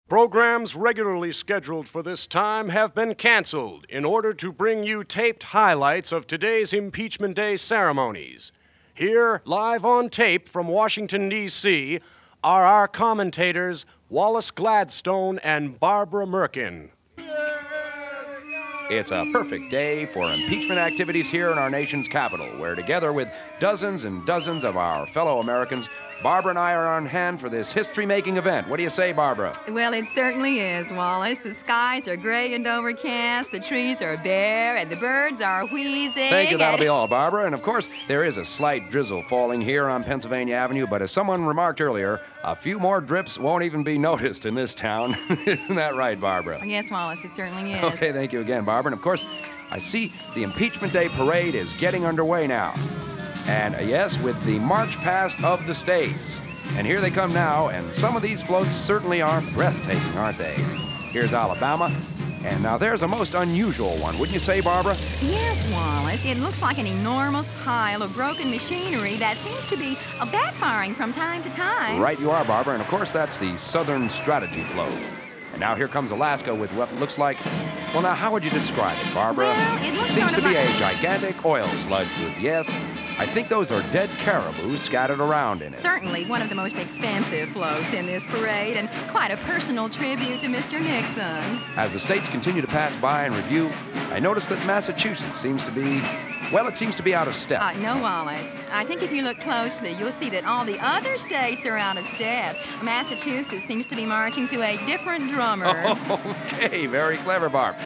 Programs regularly scheduled for this time have been canceled in order to bring you taped highlights of today's Impeachment Day ceremonies. Here, live on tape from Washington, D.C., are our commentators Wallace Gladstone and Barbara Merkin. It's a perfect day for impeachment activities here in our nation's capital, where together with dozens and dozens of our fellow Americans, Barbara and I are on hand for this history-making event. What do you say, Barbara? Well, it certainly is, Wallace. The skies are gray and overcast, the trees are bare, and the birds are wheezing. Thank you. That'll be all, Barbara. And, of course, there is a slight drizzle falling here on Pennsylvania Avenue, but as someone remarked earlier, a few more drips won't even be noticed in this town. Isn't that right, Barbara? Yes, Wallace, it certainly is. Okay, thank you again, Barbara. And, of course, I see the Impeachment Day parade is getting underway now. And yes, with the March Past of the States. And here they come now, and some of these floats certainly are breathtaking, aren't they? Here's Alabama, and now there's a most unusual one, wouldn't you say, Barbara? Yes, Wallace. It looks like an enormous pile of broken machinery that seems to be backfiring from time to time. Right you are, Barbara, and of course that's the Southern Strategy float. And now here comes Alaska with what looks like, well, now how would you describe it, Barbara? Well, it looks Seems sort to of be like a gigantic oil sludge with, yes, I think those are dead caribou scattered around in it. Certainly one of the most expensive floats in this parade, and quite a personal tribute to Mr. Nixon. As the states continue to pass by and review, I notice that Massachusetts seems to be, well, it seems to be out of step. No, Wallace. I think if you look closely, you'll see that all the other states are out of step. Massachusetts seems to be marching to a different drummer. Okay, very clever, Barb.